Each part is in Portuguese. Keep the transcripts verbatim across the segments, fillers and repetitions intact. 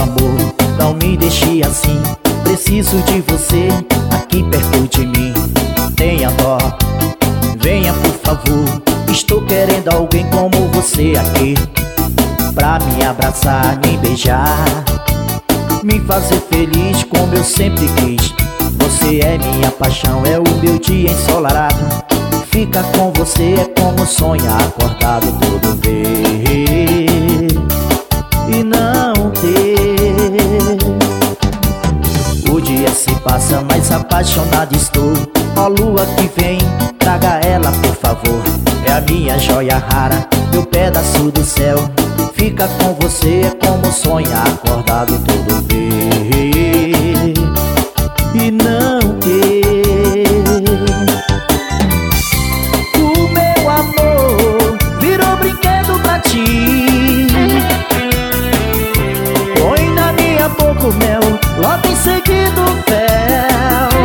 amor, não me deixe assim. Preciso de você aqui perto de mim. Tenha dó, venha por favor. Estou querendo alguém como você aqui, pra me abraçar, me beijar, me fazer feliz como eu sempre quis. Você é minha paixão, é o meu dia ensolarado. Ficar com você é como sonhar acordado todo ver e não ter. O dia se passa, mas apaixonado estou. Ó lua que vem, traga ela por favor. É a minha joia rara, meu pedaço do céu. Ficar com você é como sonhar acordado todo ver e não ter. O meu amor virou brinquedo pra ti. Põe na minha boca o mel, logo em seguida o fel.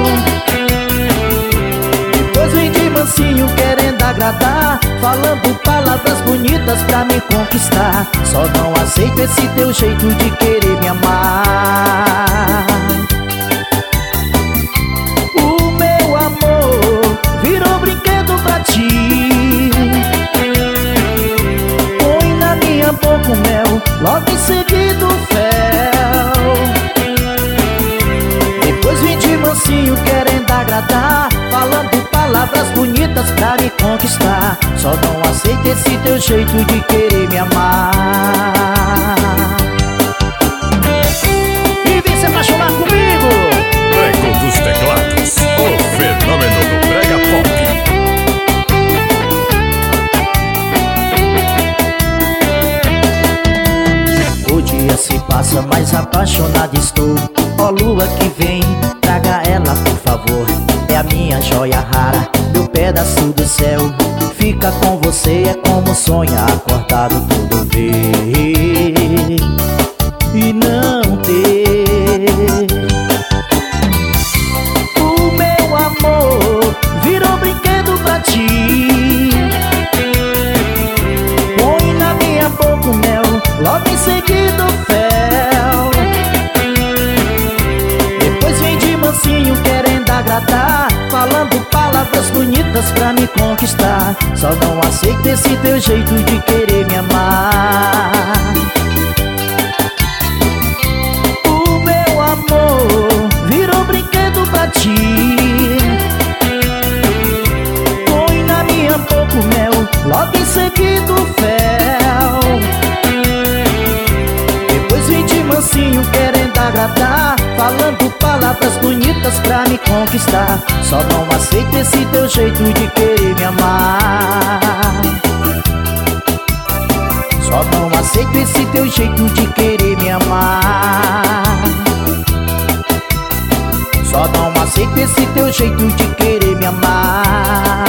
Depois vem de mansinho querendo agradar, falando palavras bonitas pra me conquistar. Só não aceito esse teu jeito de querer me amar. O meu amor virou brinquedo pra ti. Põe na minha boca o mel, logo em seguida o fel. Depois vem de mansinho querendo agradar, falando palavras bonitas pra me conquistar. Só não aceito esse teu jeito de querer me amar. E vem se apaixonar comigo. Eco dos teclados, o fenômeno do brega pop. O dia se passa, mas apaixonado estou. Ó lua que vem, traga ela por favor. É a minha joia rara, meu pedaço do céu. Fica com você é como sonhar acordado todo ver e não ter. O meu amor virou brinquedo pra ti. Põe na minha boca o mel, logo em seguida o fel. Depois vem de mansinho querendo agradar, falando palavras bonitas pra me conquistar. Só não aceito esse teu jeito de querer me amar. O meu amor virou brinquedo pra ti. Põe na minha boca o mel, logo em seguida o fel. Depois vem de mansinho querendo agradar, falando palavras bonitas pra me conquistar. Só não aceito esse teu jeito de querer me amar. Só não aceito esse teu jeito de querer me amar. Só não aceito esse teu jeito de querer me amar.